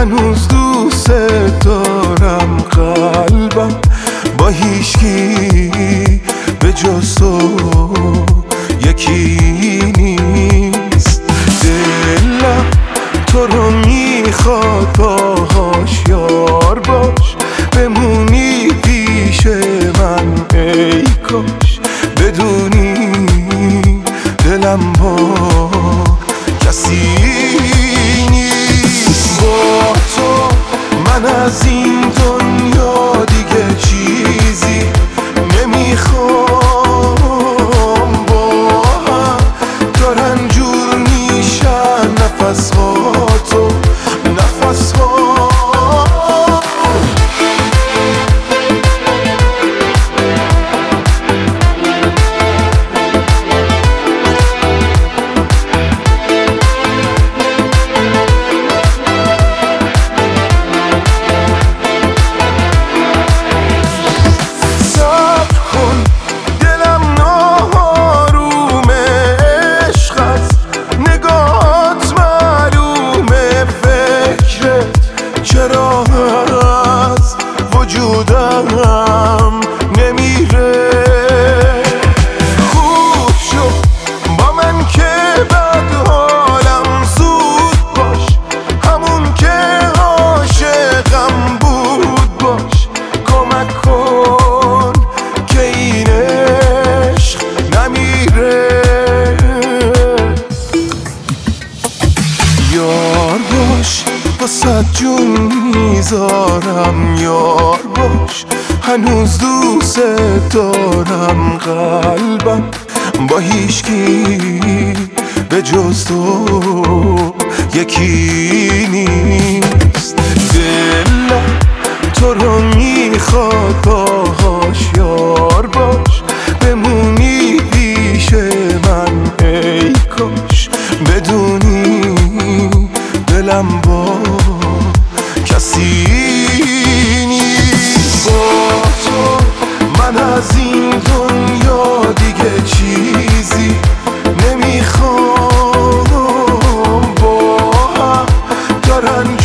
هنوز دوست دارم، قلبم با هیچکی به جز تو یکی نیست. دلم تو رو میخواد، باهاش یار باش، بمونی پیش من ای کاش. بدونی دلم با کسی نیست. با تو من از این دنیا دیگه چیزی نمیخوام. با هم دارن جور میشن نفس ها تو نفس ها. چرا از وجودم نمیره؟ خوب شو با من که بد حالم زود باش، همون که عاشقم بود باش. کمک کن که این عشق نمیره. یار باش واسه جون میذارم، یار باش هنوز دوست دارم. قلبم با هیچکی به جز تو یکی نیست. دلم تو رو میخواد، باهاش یار باش، بمونی پیش من ای کاش. بدونی دلم با کسی نیست. با تو من از این دنیا دیگه چیزی نمیخوام. با هم دارن